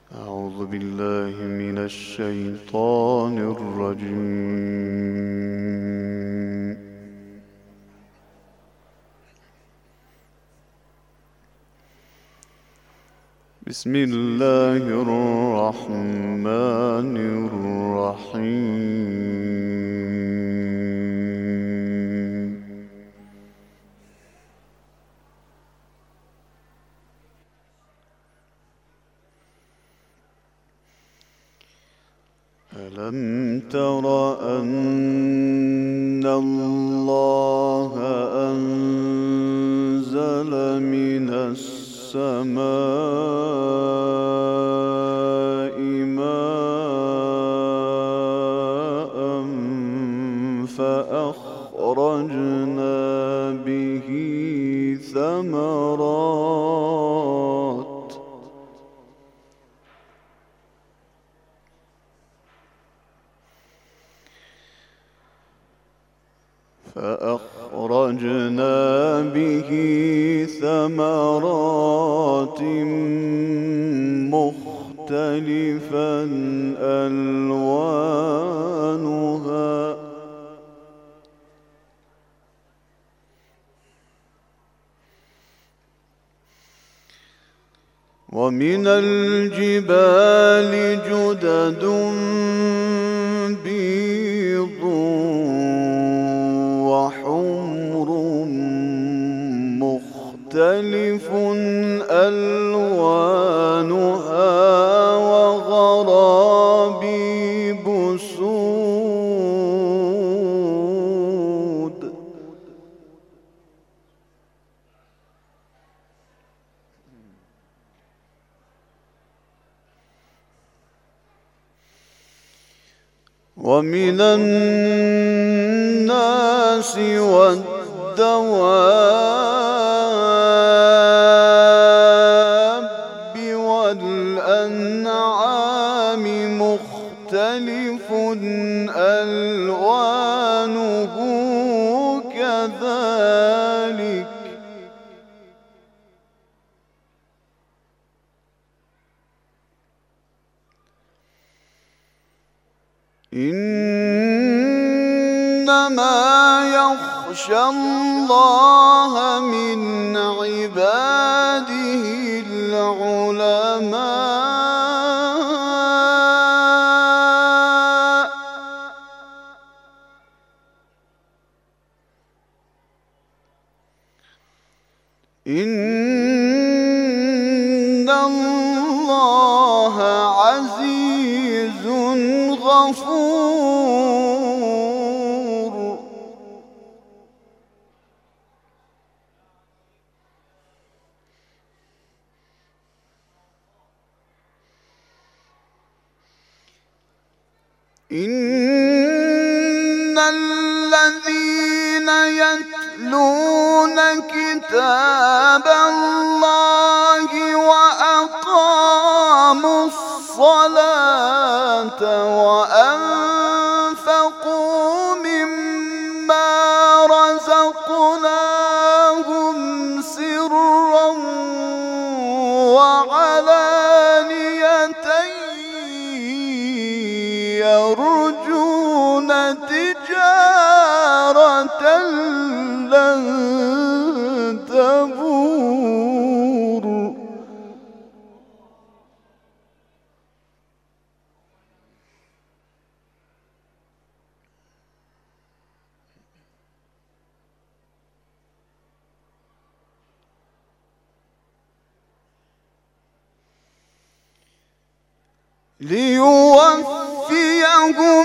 أعوذ بالله من الشيطان الرجيم. بسم الله الرحمن الرحيم. ألم تر أن الله أنزل من السماء ماء فأخرجنا به ثمرات مختلفا ألوانها ومن الجبال جدد بيض وحمر مختلف ألوانها وغرابيب سود ومن الناس والدواب والأنعام مختلف ألوانه كذلك إنما يخشى الله من عباده العلماء إن الله عزيز غفور إن الذين يتلون كتاب الله وأقاموا الصلاة وأنفقوا مما رزقناهم سرا وعلانية يرجون تجارة لن تبور ليوفيهم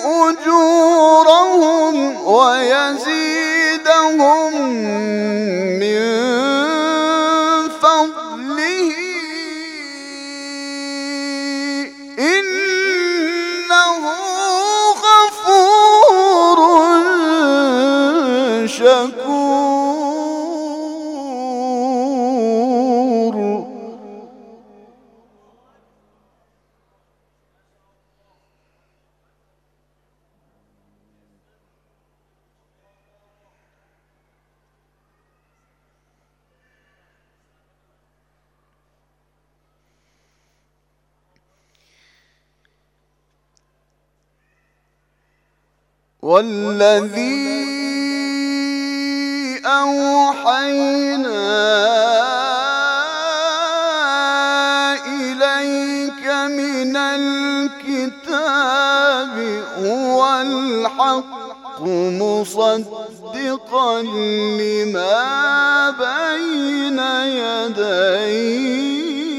أجورهم ويزيدهم من فضله إنه غفور شكور. والذي أوحينا إليك من الكتاب هو الحق مصدقا لما بين يديه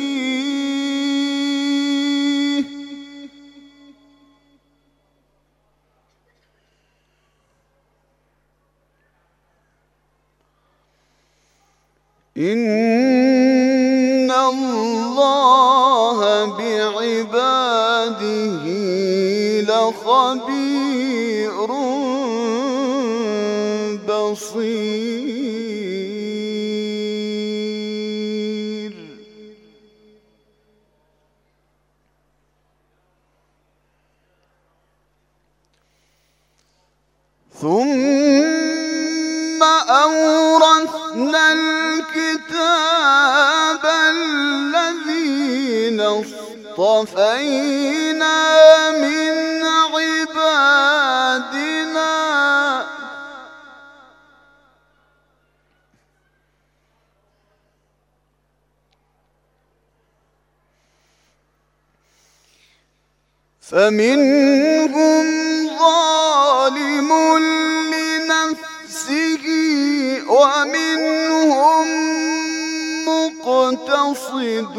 إن الله بعباده لخبير بصير ثم أورثنا الكتاب الذين اصطفينا من عبادنا فمنهم ظالم لنفسه ومنهم مقتصد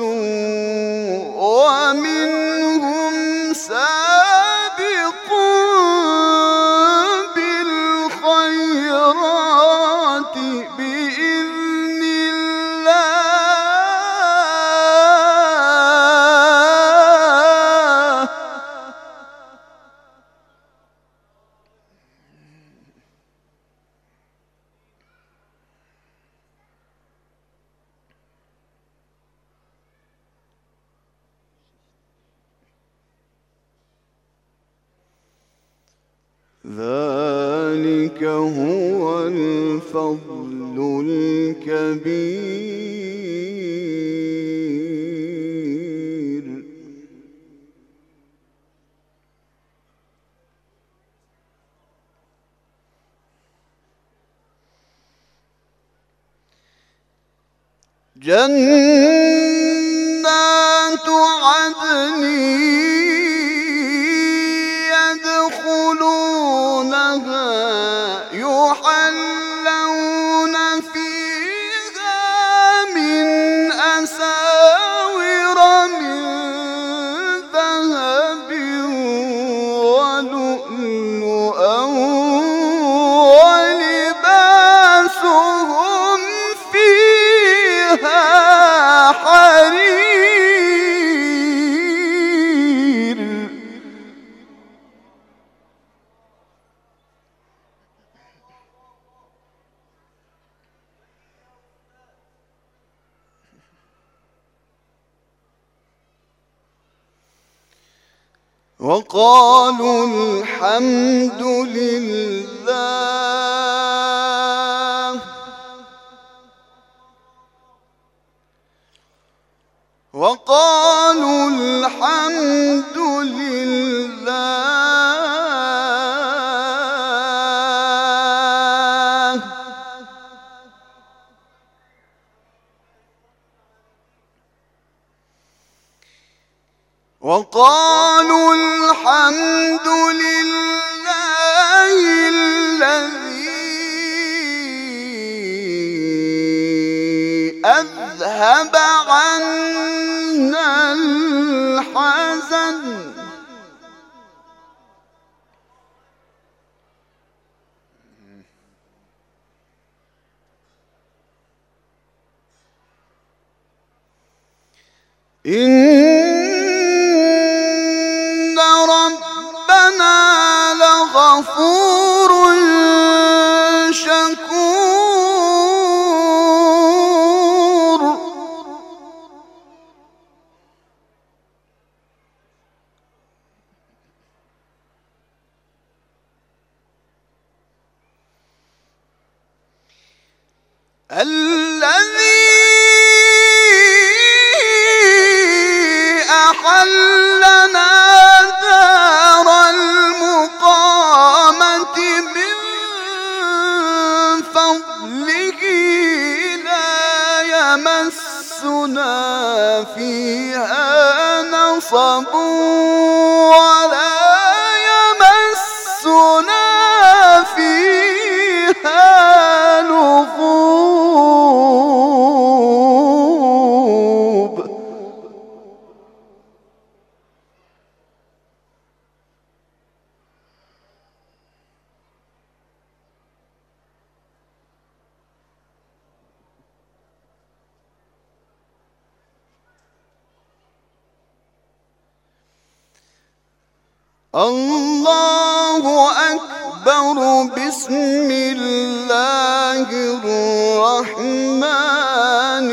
ومنهم سابق بالخيرات بإذن الله ذلك هو الفضل الكبير جنات عدن يدخلونها يحلون فيها من أساور من ذهب ولؤلؤا ولباسهم فيها حرير وقالوا الحمد لله وقالوا الحمد لله وقالوا الحمد لله الذي أذهب عنا الحزن إن ربنا لغفور شكور الذي أحلنا دار المقامة يمسنا فيها نصب ولا يمسنا فيها لغوب. الله أكبر. بسم الله الرحمن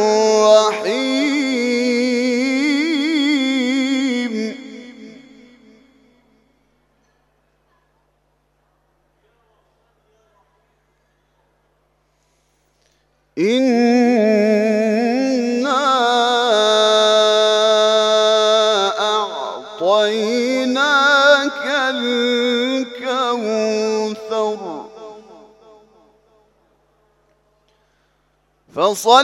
الرحيم. إنا أعطيناك الكوثر فصل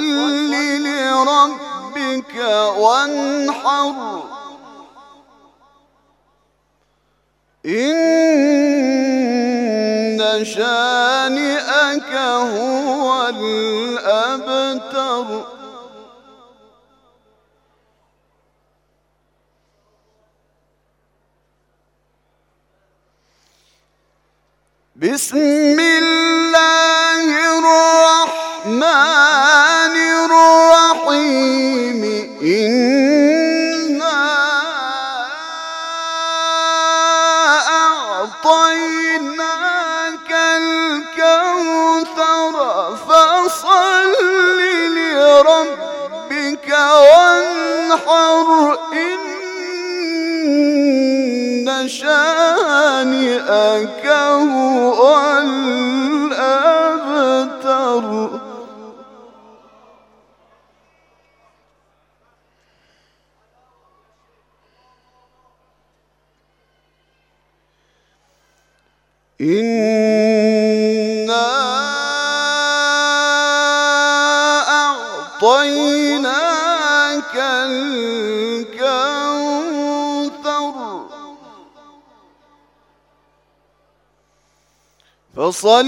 لربك وانحر إن شانئك هو الأبتر. بسم الله الرحمن الرحيم. إنا أعطيناك الكوثر فصل لربك وانحر إن شانئك هو الأبتر. إنا أعطيناك الكوثر فصل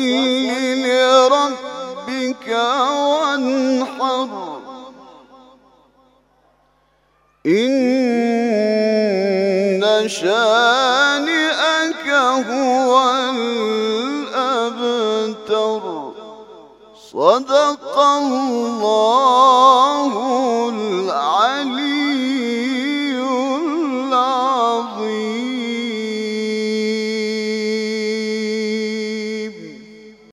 لربك وانحر إن شانئك هو الأبتر. صدق الله العلي